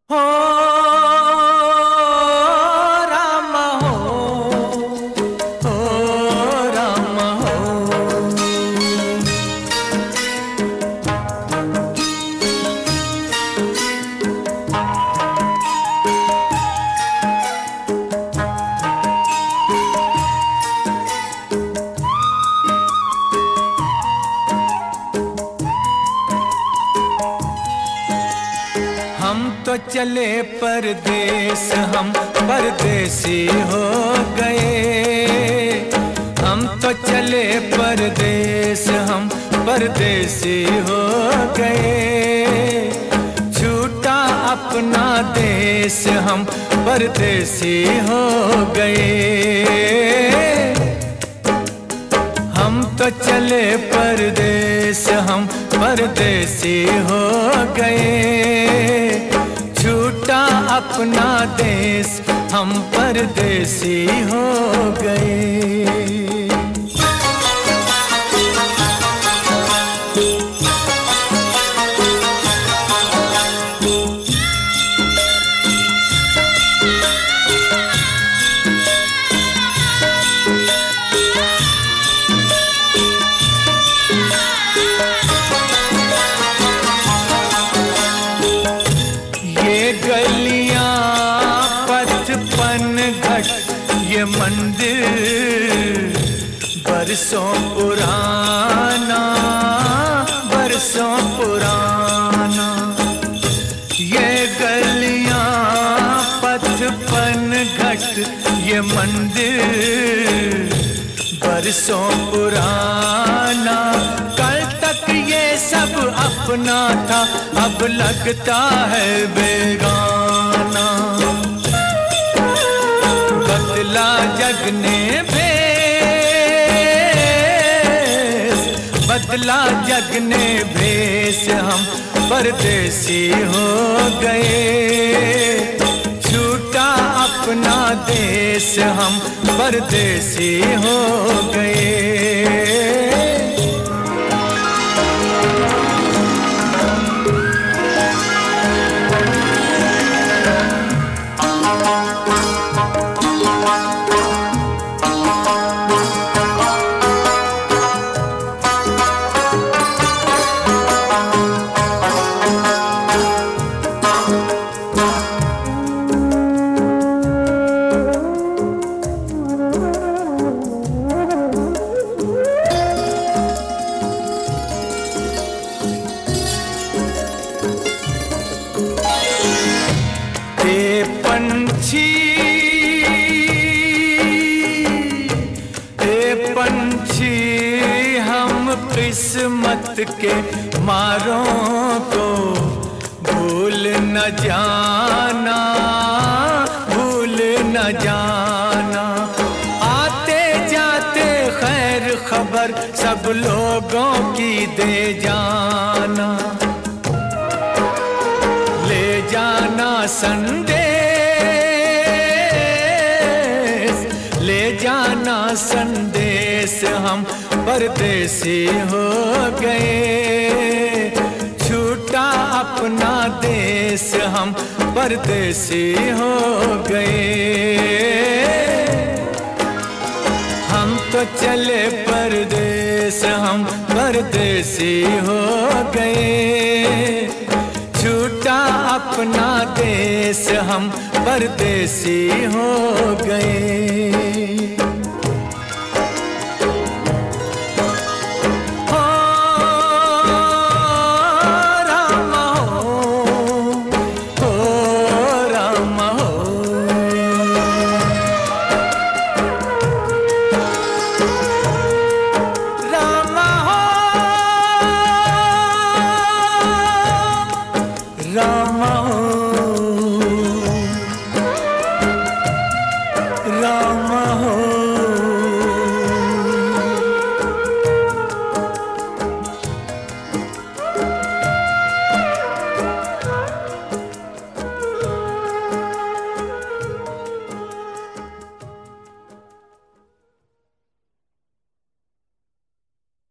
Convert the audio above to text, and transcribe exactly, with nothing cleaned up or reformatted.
हो राम हो, हो राम हो। हम तो चले परदेस, हम परदेसी हो गए। हम तो चले परदेस, हम परदेसी हो गए। छूटा अपना देश, हम परदेसी हो गए। हम तो चले परदेस, हम परदेसी हो गए। छूटा अपना देश, हम परदेसी हो गए। गलियां पचपन घट ये मंदिर बरसों पुराना, बरसों पुराना। ये गलियां पचपन घट ये मंदिर बरसों पुराना। कल तक ये सब अपना था, अब लगता है बेगाना। बदला जग ने भेस, बदला जग ने भेस, हम परदेसी हो गए। छूटा अपना देश, हम परदेसी हो गए। पंछी ए पंछी, हम किस्मत के मारों को भूल न जाना, भूल न जाना। आते जाते खैर खबर सब लोगों की दे जाना। ले जाना संदेश, ले जाना संदेश, हम परदेसी हो गए। छूटा अपना देश, हम परदेसी हो गए। हम तो चले परदेस, हम परदेसी हो गए। छूटा अपना देश, हम परदेसी हो गए।